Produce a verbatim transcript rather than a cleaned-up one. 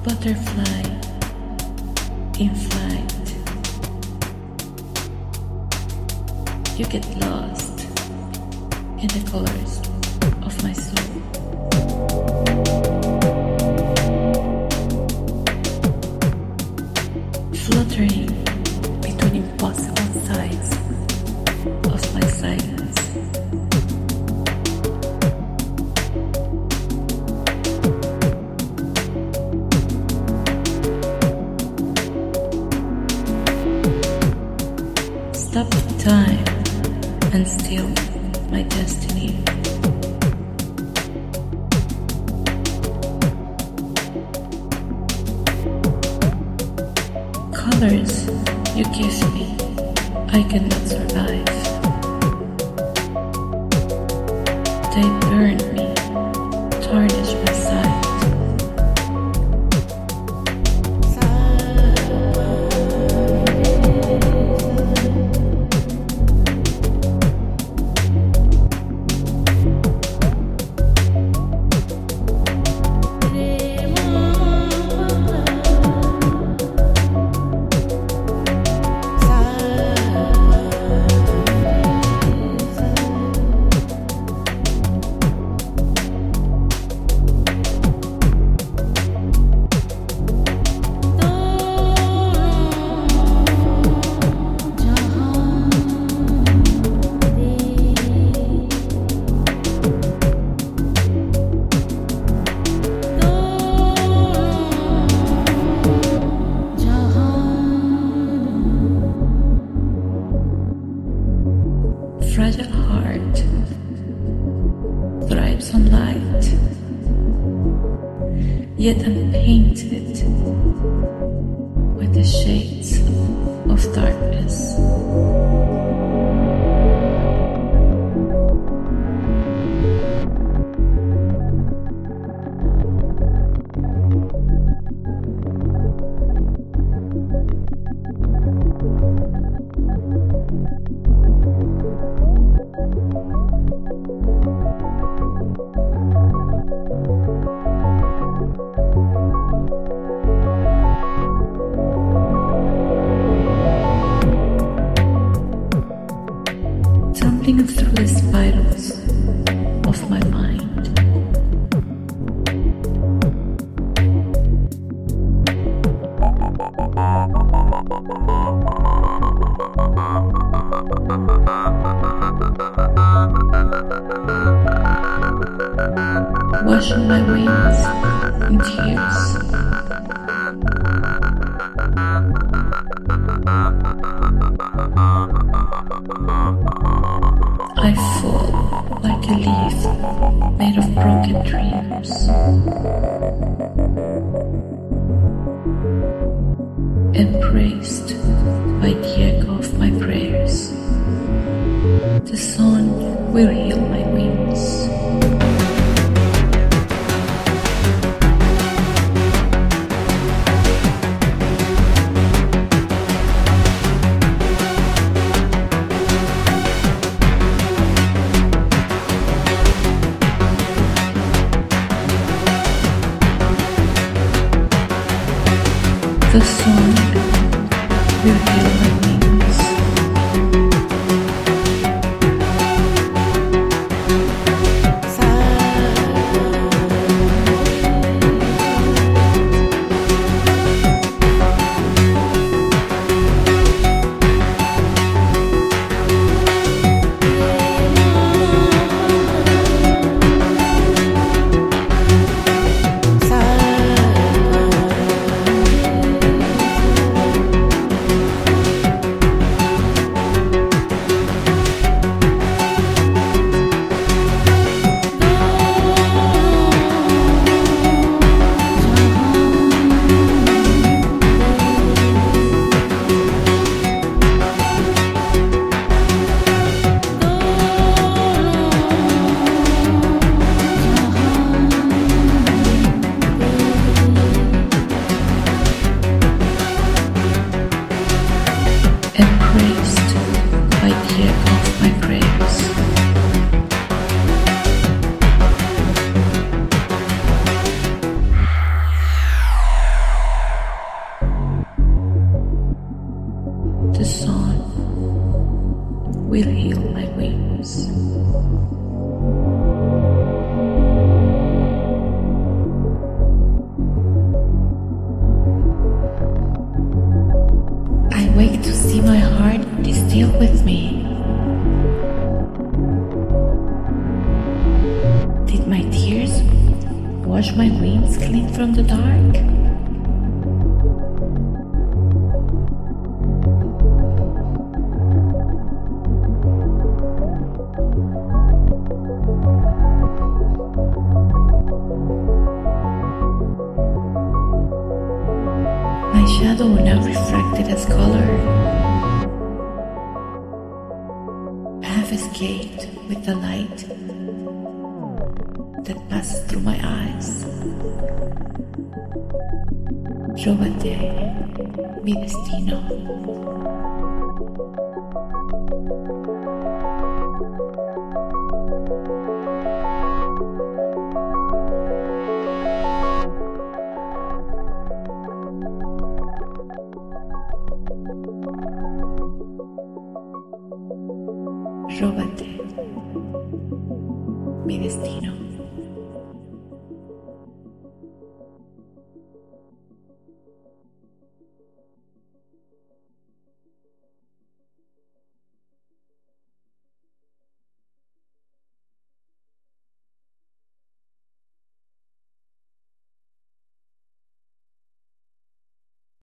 butterfly in flight. You get lost in the colors of my soul. Fluttering between impossible sides of my silence. Stop time and still my destiny. Colors you give me, I cannot survive. They burn me, tarnish my sight. Fragile heart thrives on light, yet I'm painted with the shades of darkness. Tumbling through the spirals of my mind, washing my wings in tears. I fall like a leaf made of broken dreams, embraced by the echo of my prayers. The sun will heal my wings. The sun will heal my wings. The sun will heal my wounds. I wake to see my heart is still with me. Did my tears wash my wings clean from the dark? My shadow now refracted as color. I have escaped with the light that passes through my eyes. Róbate mi destino. Róbate mi destino.